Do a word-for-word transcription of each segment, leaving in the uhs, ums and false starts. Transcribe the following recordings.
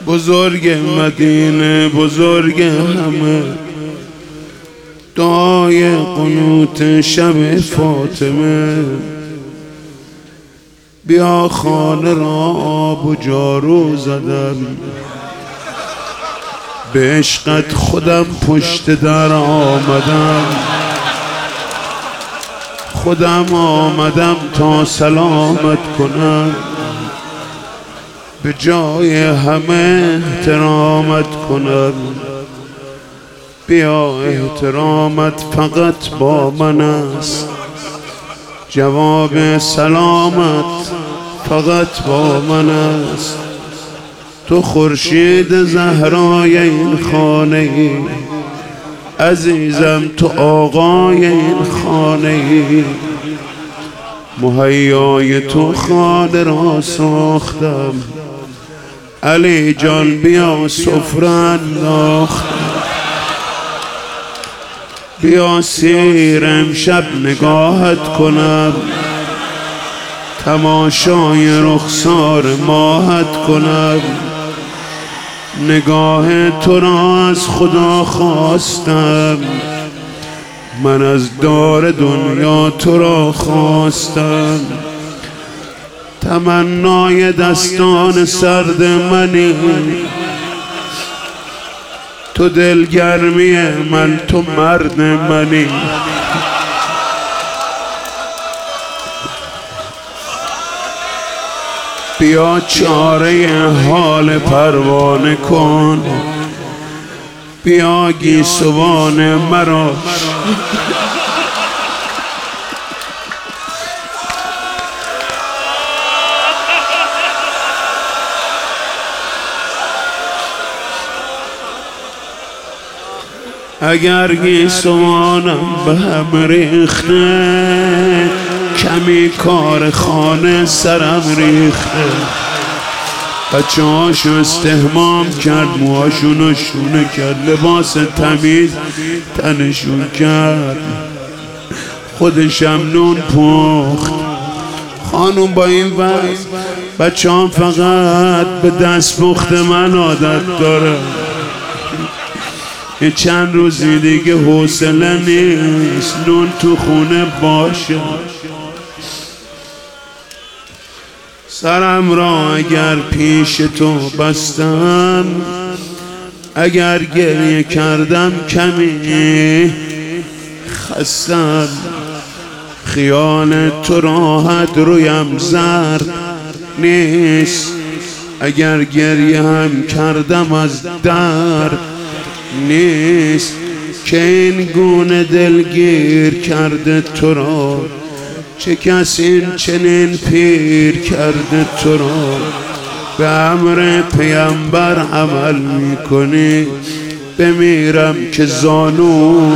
بزرگ مدینه، بزرگ همه، دعای قنوت شب فاطمه. بیا خانه را آب و جارو زدم، به عشقت خودم پشت در آمدم. خودم آمدم تا سلامت کنم، به جای همه احترامت کنم. بیا احترامت فقط با من است، جواب سلامت فقط با من است. تو خورشید زهرای این خانه ای، عزیزم تو آقای این خانه ای. مهیای تو خانه را ساختم، علی جان بیا سفره انداختم. بیا سیر امشب نگاهت کنم، تماشای رخسار ماهت کنم. نگاه تو را از خدا خواستم، من از دار دنیا تو را خواستم. تمنای دستان سرد منی، تو دلگرمی من، تو مرد منی. بیا چاره حال پروانه کن، بیا گیسوان مرا اگر گیسوانم به هم ریخته، کمی کار خانه سرم ریخته. بچه هاشو استحمام کرد، موهاشونو شونه کرد، لباس تمیز تنشون کرد، خودشم نون پخت. خانوم با این وضع بچه هم فقط به دست پخت من عادت داره. یه چند روزی دیگه حوصله نیست نون تو خونه باشه. سرم را اگر پیش تو بستم، اگر گریه کردم کمی خستم. خیال تو راحت رویم زرد نیست، اگر گریه هم کردم از درد نیست. که این گونه دلگیر کرده تو را، چه کسی چنین پیر کرده تو را. به امر پیامبر عمل میکنی، بمیرم که زانو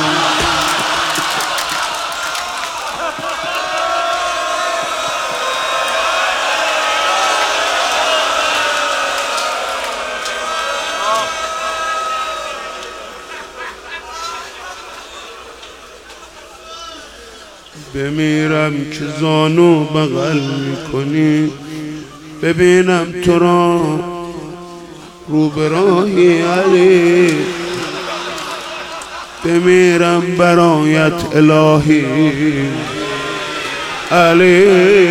بمیرم که زانو بغل میکنی. ببینم تو را رو به راهی علی، بمیرم برایت الهی علی.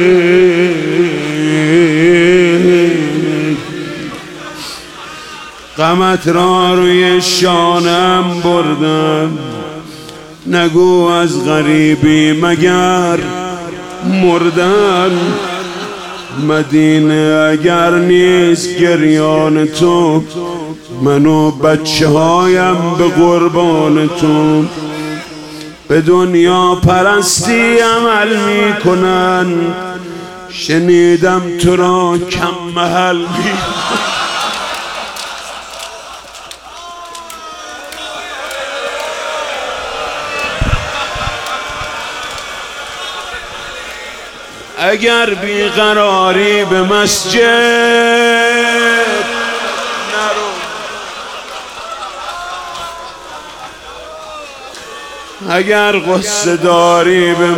غمت را روی شانم بردم، نگو از غریبی مگر مردم. مدینه اگر نیست گریان تو، من و بچه هایم به قربان تو. به دنیا پرستی عمل می کنن، شنیدم تو را کم محل می اگر بیقراری به مسجد نرو، اگر غصه داری به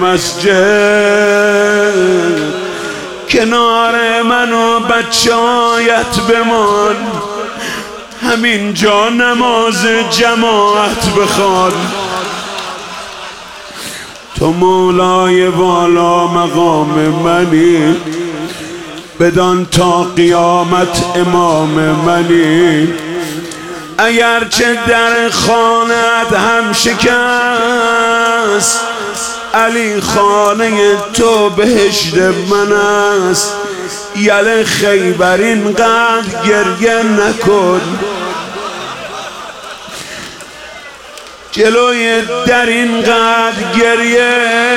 مسجد، کنار من و بچه‌هایت بمان. همین جا نماز جماعت بخوان. تو مولای والا مقام منی، بدان تا قیامت امام منی. اگرچه در خانت هم شکست، علی خانه تو بهشت من است. یل خیبر اینقدر گریه نکن، جلوی در اینقدر گریه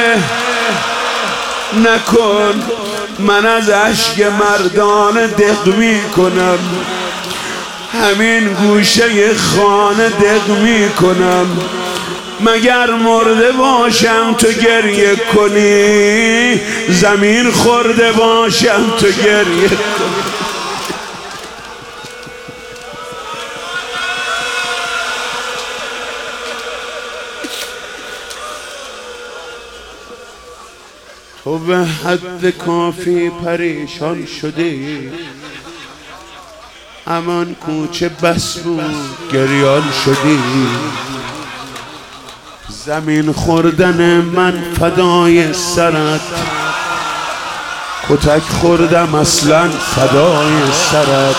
نکن. من از اشک مردان دق می کنم، همین گوشه خانه دق می کنم. مگر مرده باشم تو گریه کنی، زمین خورده باشم تو گریه کنی. تو به حد کافی پریشان شدی، امان کوچه بس بود گریان شدی. زمین خوردن من فدای سرت، کتک خوردم اصلا فدای سرت.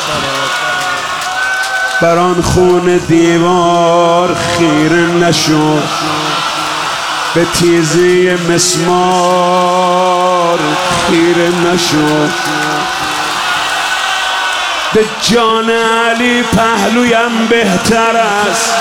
بران خون دیوار خیره نشد، به تیزی مسمار خیره نشد. به جان علی پهلویم بهتر است،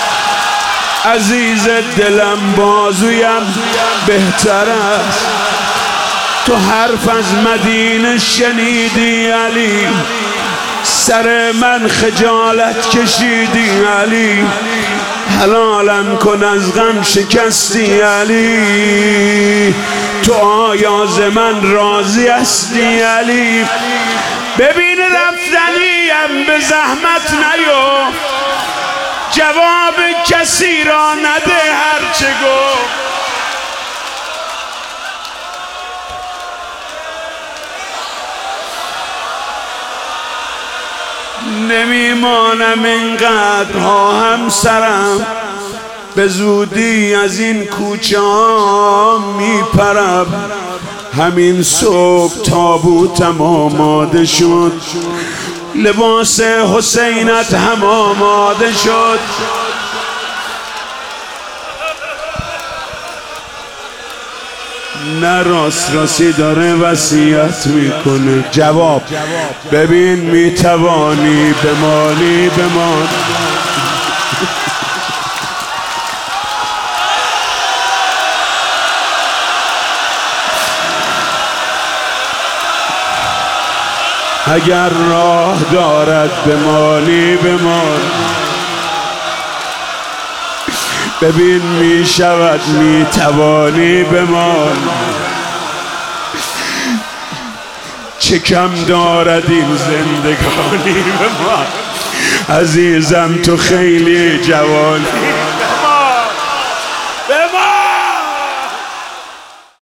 عزیز دلم بازویم بهتر است. تو حرف از مدینه شنیدی علی، سر من خجالت کشیدی علی. حلالم کن از غم شکستی علی، تو آیا ز من راضی هستی علی؟ ببین رفتنیم به زحمت نیو، جواب کسی را نده هرچه گفت. نمیمانم اینقدرها همسرم، به زودی از این کوچه ها میپرم. همین صبح تابوتم آماده شد، لباس حسینت هم آماده شد. نه راست راستی داره وصیت میکنه. جواب ببین میتوانی بمانی بمان. اگر راه دارد بمانی بمان. ببین می شود می توانی بمان. چه کم دارد این زندگانی بمان. عزیزم تو خیلی جوانی.